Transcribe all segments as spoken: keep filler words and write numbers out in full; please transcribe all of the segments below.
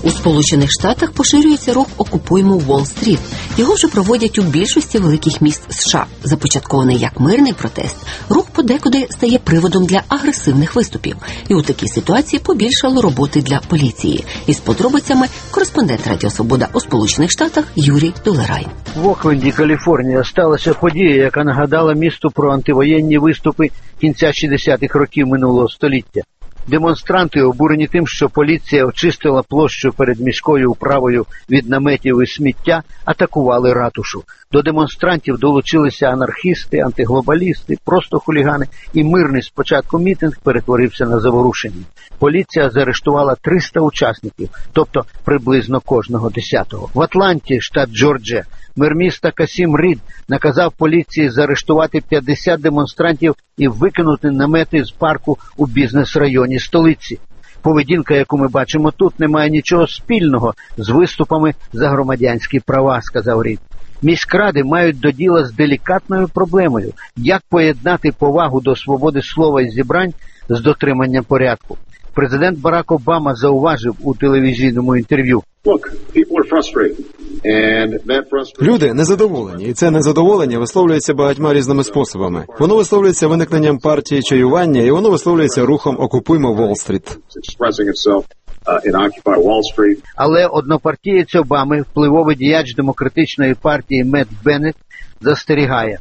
У Сполучених Штатах поширюється рух «Окупуймо Уолл-стріт». Його вже проводять у більшості великих міст США. Започаткований як мирний протест, рух подекуди стає приводом для агресивних виступів. І у такій ситуації побільшало роботи для поліції. Із подробицями кореспондент Радіо Свобода у Сполучених Штатах Юрій Долерайн. В Окленді, Каліфорнія, сталася подія, яка нагадала місту про антивоєнні виступи кінця шістдесятих років минулого століття. Демонстранти, обурені тим, що поліція очистила площу перед міською управою від наметів і сміття, атакували ратушу. До демонстрантів долучилися анархісти, антиглобалісти, просто хулігани, і мирний спочатку мітинг перетворився на заворушення. Поліція заарештувала триста учасників, тобто приблизно кожного десятого. В Атланті, штат Джорджія, мер міста Касім Рід наказав поліції заарештувати п'ятдесят демонстрантів і викинути намети з парку у бізнес-районі столиці. Поведінка, яку ми бачимо тут, не має нічого спільного з виступами за громадянські права, сказав Рід. Міськради мають до діла з делікатною проблемою, як поєднати повагу до свободи слова і зібрань з дотриманням порядку. Президент Барак Обама зауважив у телевізійному інтерв'ю: Люди незадоволені, і це незадоволення висловлюється багатьма різними способами. Воно висловлюється виникненням партії чаювання, і воно висловлюється рухом «Окупуймо Уолл-стріт». Але однопартієць Обами, впливовий діяч демократичної партії Мет Беннет, застерігає: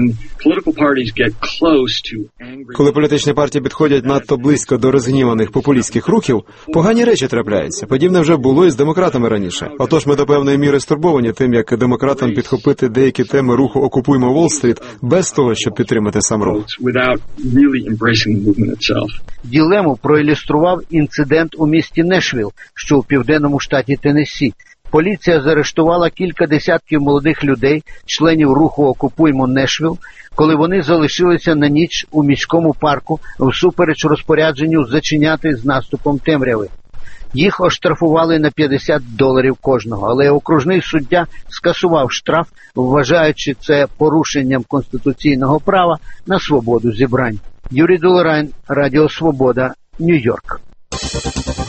коли політичні партії підходять надто близько до розгніваних популістських рухів, погані речі трапляються. Подібне вже було і з демократами раніше. Отож ми до певної міри стурбовані тим, як демократам підхопити деякі теми руху «Окупуймо Уолл-стріт» без того, щоб підтримати сам рух. Ділему проілюстрував інцидент у місті Нешвілл, що у південному штаті Теннессі. Поліція заарештувала кілька десятків молодих людей, членів руху «Окупуймо Нешвілл», коли вони залишилися на ніч у міському парку всупереч розпорядженню зачиняти з наступом темряви. Їх оштрафували на п'ятдесят доларів кожного, але окружний суддя скасував штраф, вважаючи це порушенням конституційного права на свободу зібрань. Юрій Долерайн, Радіо Свобода, Нью-Йорк.